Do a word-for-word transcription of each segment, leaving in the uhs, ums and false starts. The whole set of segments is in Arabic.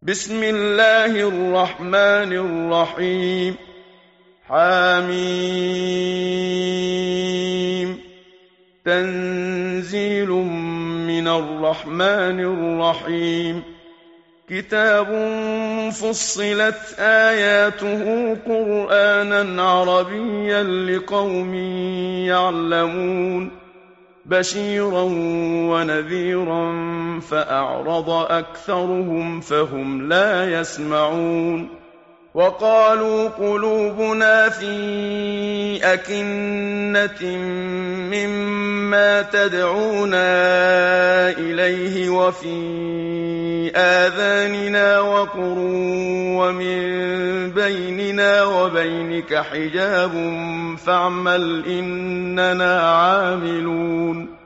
بسم الله الرحمن الرحيم. حميم. تنزيل من الرحمن الرحيم. كتاب فصلت آياته قرآنا عربيا لقوم يعلمون بشيرا ونذيرا فأعرض أكثرهم فهم لا يسمعون. وقالوا قلوبنا في أكنة مما تدعونا إليه وفي آذاننا وقر ومن بيننا وبينك حجاب فاعمل إننا عاملون.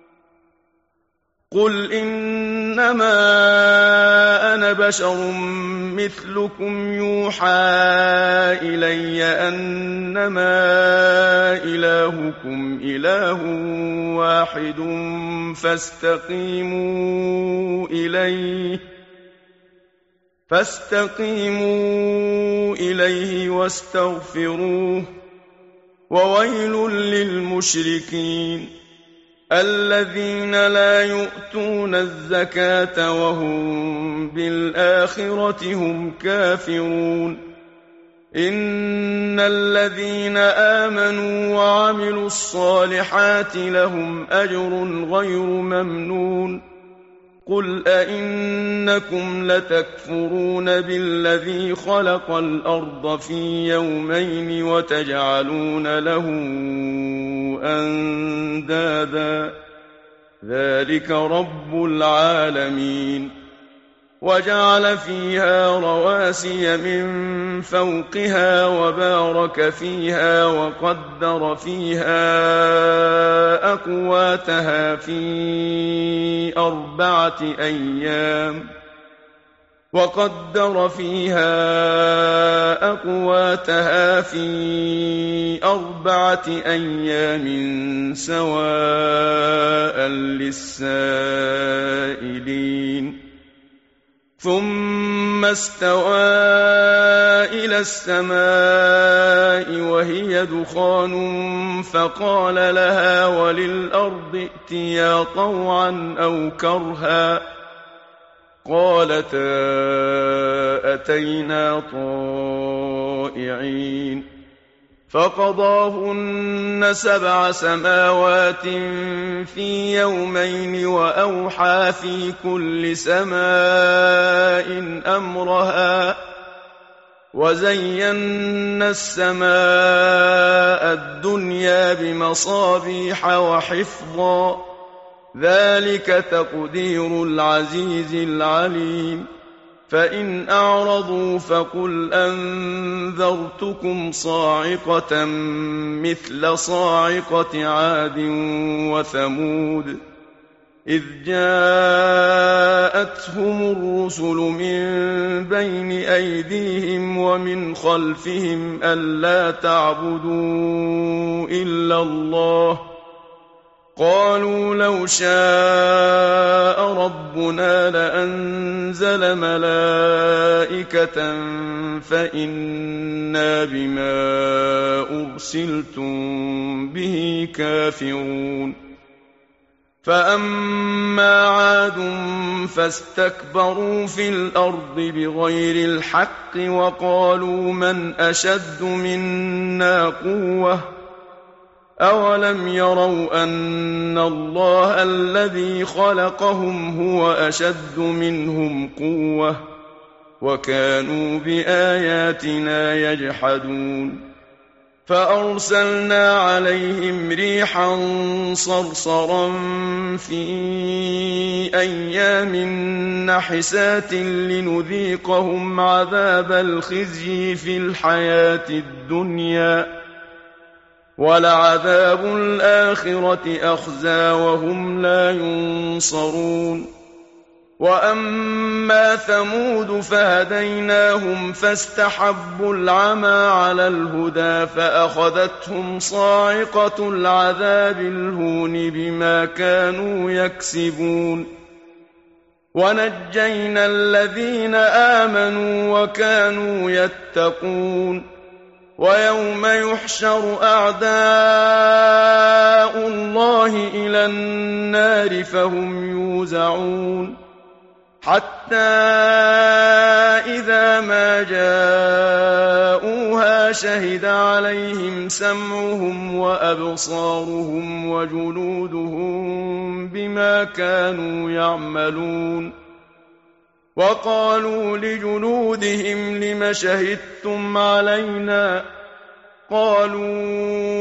قل إنما أنا بشر مثلكم يوحى إلي أنما إلهكم إله واحد فاستقيموا إليه فاستقيموا إليه واستغفروه. وويل للمشركين الذين لا يؤتون الزكاة وهم بالآخرة هم كافرون. إن الذين آمنوا وعملوا الصالحات لهم أجر غير ممنون. قل أئنكم لتكفرون بالذي خلق الأرض في يومين وتجعلون له أندادا ذلك رب العالمين. وجعل فيها رواسي من فوقها وبارك فيها وقدر فيها أقواتها في أربعة أيام وقدر فيها أقواتها في أربعة أيام سواء للسائلين. ثم استوى إلى السماء وهي دخان فقال لها وللأرض ائتيا طوعا أو كرها قالتا أتينا طائعين. فقضاهن سبع سماوات في يومين وأوحى في كل سماء أمرها وزينا السماء الدنيا بمصابيح وحفظا ذلك تقدير العزيز العليم. فإن أعرضوا فقل أنذرتكم صاعقة مثل صاعقة عاد وثمود إذ جاءتهم الرسل من بين أيديهم ومن خلفهم ألا تعبدوا إلا الله قالوا لو شاء ربنا لأنزل ملائكة فإنا بما أرسلتم به كافرون. فأما عاد فاستكبروا في الأرض بغير الحق وقالوا من أشد منا قوة أولم يروا أن الله الذي خلقهم هو أشد منهم قوة وكانوا بآياتنا يجحدون. فأرسلنا عليهم ريحا صرصرا في أيام نحسات لنذيقهم عذاب الخزي في الحياة الدنيا ولعذاب الآخرة أخزى وهم لا ينصرون. وأما ثمود فهديناهم فاستحبوا العمى على الهدى فأخذتهم صاعقة العذاب الهون بما كانوا يكسبون. ونجينا الذين آمنوا وكانوا يتقون ويوم يحشر أعداء الله إلى النار فهم يوزعون حتى إذا ما جاءوها شهد عليهم سمعهم وأبصارهم وجلودهم بما كانوا يعملون وقالوا لجلودهم لم شهدتم علينا قالوا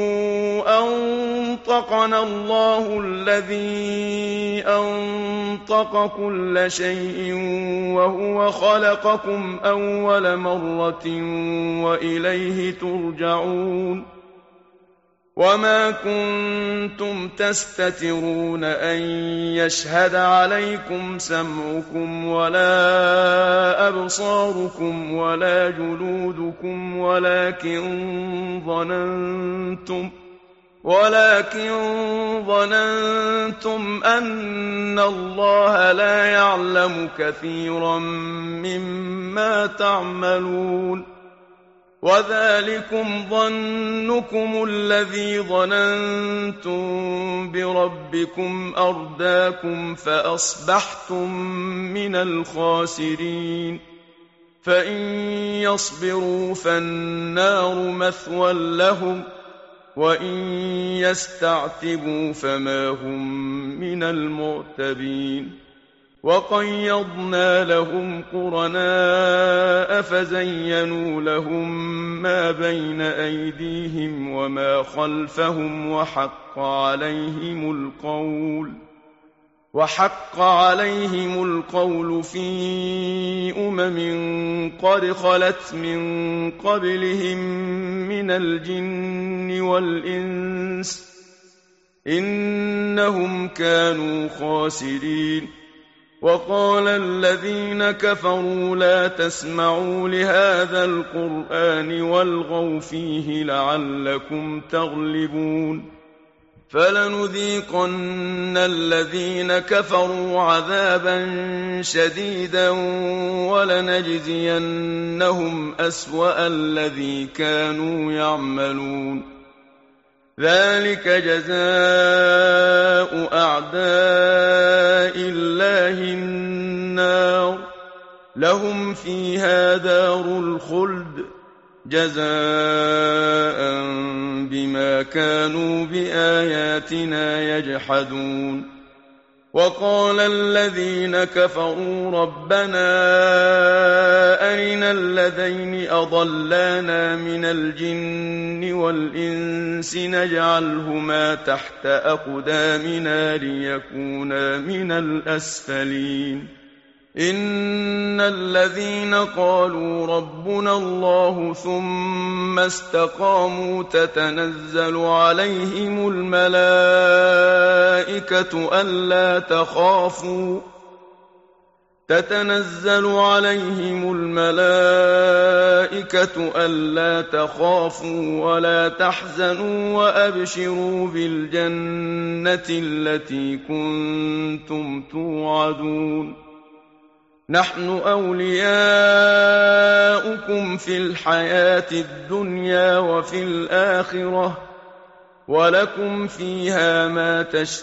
أنطقنا الله الذي أنطق كل شيء وهو خلقكم أول مرة وإليه ترجعون وما كنتم تستترون أن يشهد عليكم سمعكم ولا أبصاركم ولا جلودكم ولكن ظننتم ولكن ظننتم أن الله لا يعلم كثيرا مما تعملون وذلكم ظنكم الذي ظننتم بربكم أرداكم فأصبحتم من الخاسرين فإن يصبروا فالنار مثوى لهم وإن يستعتبوا فما هم من المعتبين وقيضنا لهم قرناء فزينوا لهم ما بين أيديهم وما خلفهم وحق عليهم القول وحق عليهم القول في أمم قد خلت من قبلهم من الجن والإنس إنهم كانوا خاسرين وقال الذين كفروا لا تسمعوا لهذا القرآن والغوا فيه لعلكم تغلبون فلنذيقن الذين كفروا عذابا شديدا ولنجزينهم أسوأ الذي كانوا يعملون ذلك جزاء أعداء الله النار لهم فيها دار الخلد جزاء بما كانوا بآياتنا يجحدون وقال الذين كفروا ربنا أرنا الذين أضلانا من الجن والإنس نجعلهما تحت أقدامنا ليكونا من الأسفلين إن الذين قالوا ربنا الله ثم استقاموا تتنزل عليهم الملائكة ألا تخافوا تتنزل عليهم الملائكة ألا تخافوا ولا تحزنوا وأبشروا بالجنة التي كنتم توعدون نحن أولياؤكم في الحياة الدنيا وفي الآخرة ولكم فيها ما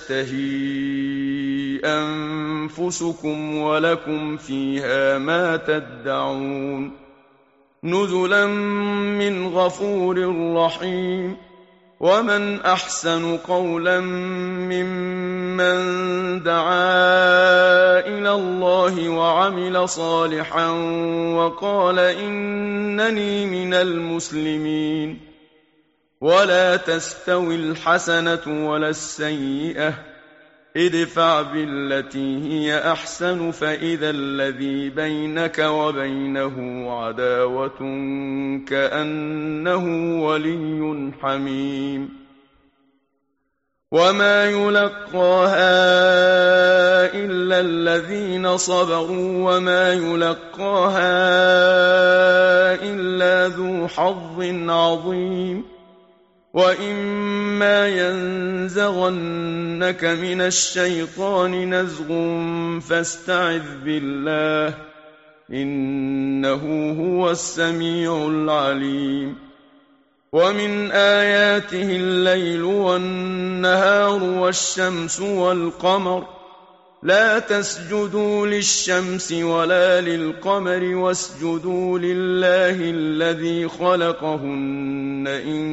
تشتهي أنفسكم ولكم فيها ما تدعون نزلا من غفور رحيم ومن أحسن قولا ممن دعا إلى الله وعمل صالحا وقال إنني من المسلمين ولا تستوي الحسنة ولا السيئة ادفع بالتي هي أحسن فإذا الذي بينك وبينه عداوة كأنه ولي حميم وما يلقاها إلا الذين صبروا وما يلقاها إلا ذو حظ عظيم وإما ينزغنك من الشيطان نزغ فاستعذ بالله إنه هو السميع العليم ومن آياته الليل والنهار والشمس والقمر لا تسجدوا للشمس ولا للقمر واسجدوا لله الذي خلقهن إن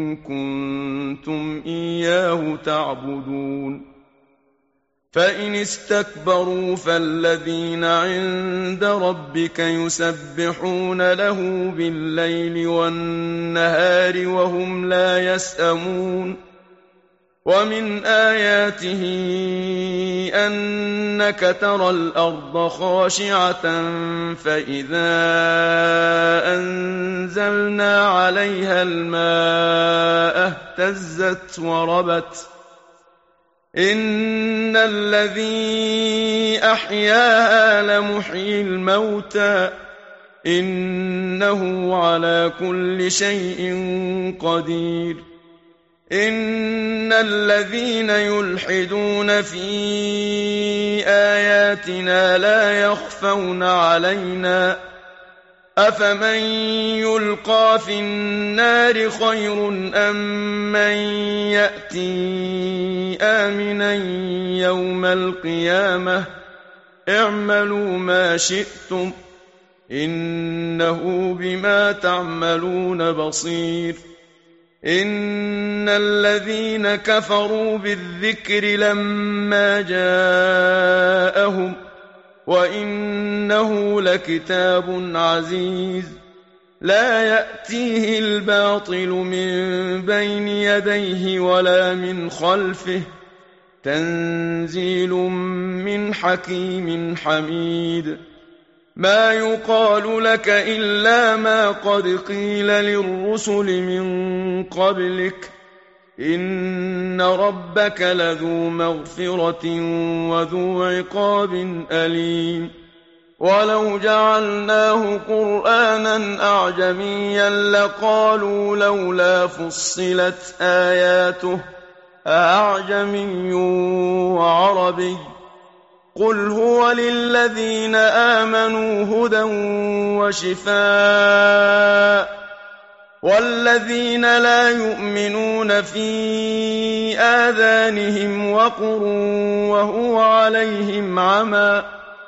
كنتم إياه تعبدون فإن استكبروا فالذين عند ربك يسبحون له بالليل والنهار وهم لا يسأمون ومن آياته أنك ترى الأرض خاشعة فإذا أنزلنا عليها الماء اهتزت وربت إن الذي أحياها لمحيي الموتى إنه على كل شيء قدير إن الذين يلحدون في آياتنا لا يخفون علينا أفمن يلقى في النار خير أم من يأتي آمنا يوم القيامة اعملوا ما شئتم إنه بما تعملون بصير إن الذين كفروا بالذكر لما جاءهم وإنه لكتاب عزيز لا يأتيه الباطل من بين يديه ولا من خلفه تنزيل من حكيم حميد ما يقال لك إلا ما قد قيل للرسل من قبلك إن ربك لذو مغفرة وذو عقاب أليم ولو جعلناه قرآنا أعجميا لقالوا لولا فصلت آياته أعجمي وعربي قل هو للذين آمنوا هدى وشفاء والذين لا يؤمنون في آذانهم وقر وهو عليهم عمى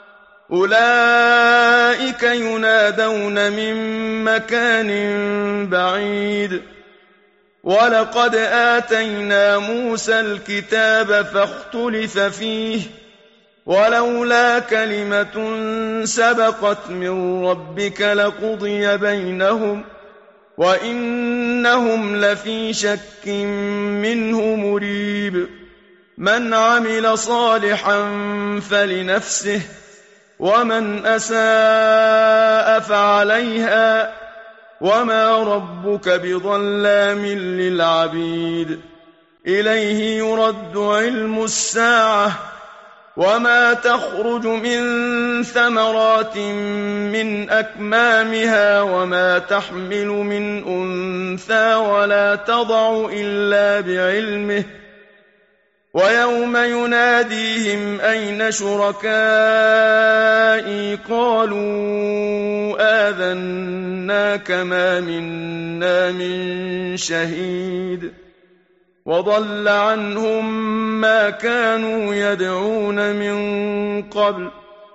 أولئك ينادون من مكان بعيد ولقد آتينا موسى الكتاب فاختلف فيه ولولا كلمة سبقت من ربك لقضي بينهم وإنهم لفي شك منه مريب من عمل صالحا فلنفسه ومن أساء فعليها وما ربك بظلام للعبيد إليه يرد علم الساعة وما تخرج من ثمرات من أكمامها وما تحمل من أنثى ولا تضع إلا بعلمه ويوم يناديهم أين شركائي قالوا آذناك ما منا من شهيد وضل عنهم ما كانوا يدعون من قبل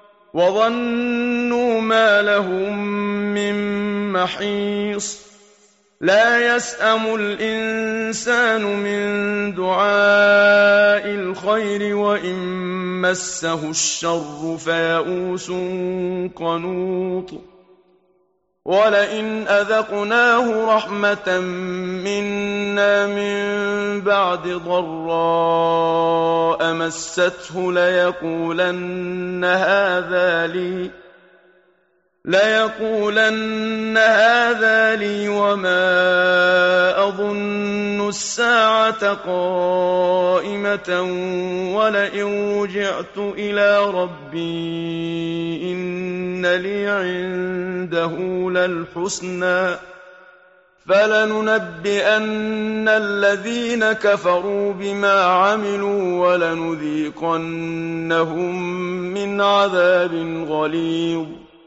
وظنوا ما لهم من محيص لا يسأم الإنسان من دعاء الخير وإن مسه الشر فيئوس قنوط ولئن أذقناه رحمة منا من بعد ضراء مسته ليقولن هذا لي ليقولن هذا لي وما أظن الساعة قائمة ولئن رجعت إلى ربي إن لي عنده للحسنى فلننبئن الذين كفروا بما عملوا ولنذيقنهم من عذاب غليظ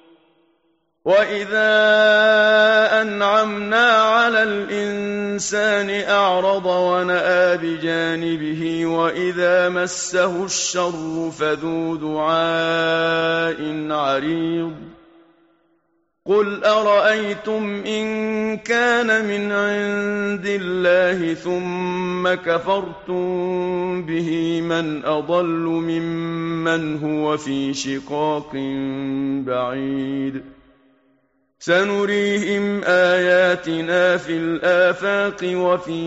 وإذا أنعمنا على الإنسان أعرض ونأى بجانبه وإذا مسه الشر فذو دعاء عريض قل أرأيتم إن كان من عند الله ثم كفرتم به من أضل ممن هو في شقاق بعيد سنريهم آياتنا في الآفاق وفي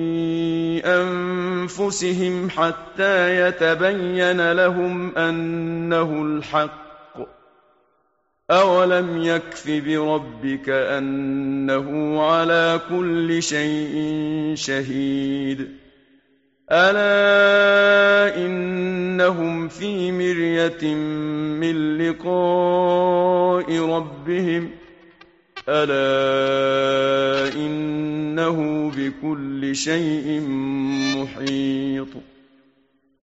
أنفسهم حتى يتبين لهم أنه الحق أولم يكف بربك أنه على كل شيء شهيد ألا إنهم في مرية من لقاء ربهم ألا إنه بكل شيء محيط